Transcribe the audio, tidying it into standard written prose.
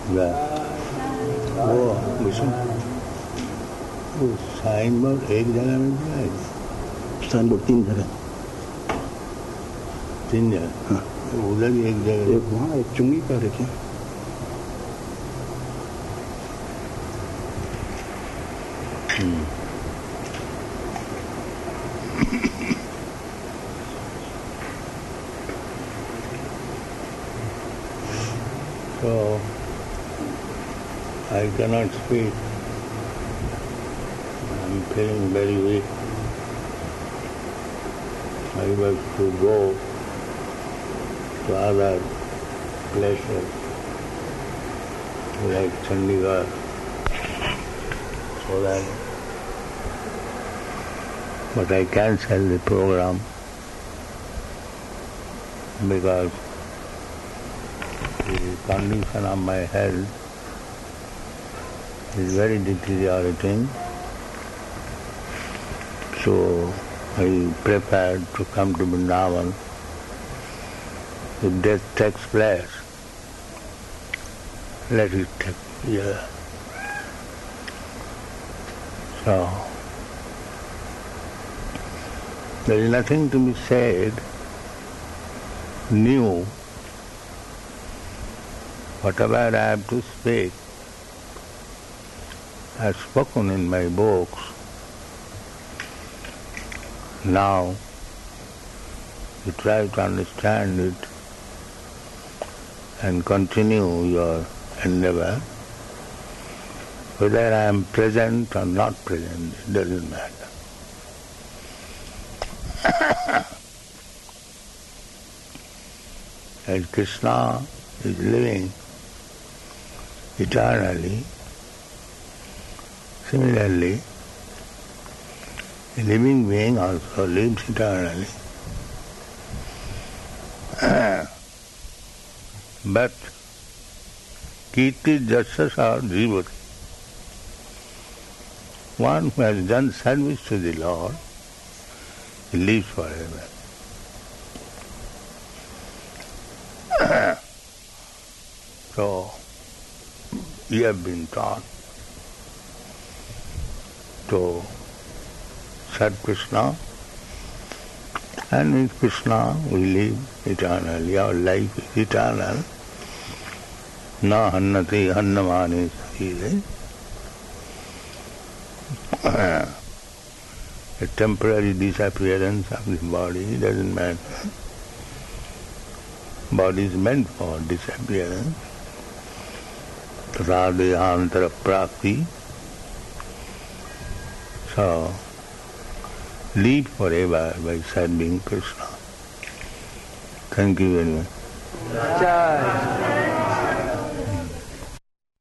वो विष्णु वो sign board एक जगह में है। साइन बोर्ड 3 जगह। 3 जगह? हाँ। उधर भी एक जगह, एक वहाँ, एक चुंगी पर देखिए। So I cannot speak. I'm feeling very weak. I was to go to other places like Chandigarh, so that, but I cancelled the program because the condition of my health is very deteriorating. So I prepared to come to Vrindavan. If death takes place, let it take here. So there is nothing to be said new. Whatever I have to speak, I have spoken in my books. Now, you try to understand it and continue your endeavor. Whether I am present or not present, it doesn't matter. As Krishna is living eternally, similarly, a living being also lives eternally. But Kirti Jasasa Jivati, one who has done service to the Lord, he lives forever. So, we have been taught to serve Krishna, and with Krishna we live eternally. Our life is eternal. Na hannati hannamane sarire. A temporary disappearance of the body doesn't matter. Body is meant for disappearance. Radhayantara prapti. So, live forever by serving Krishna. Thank you very much.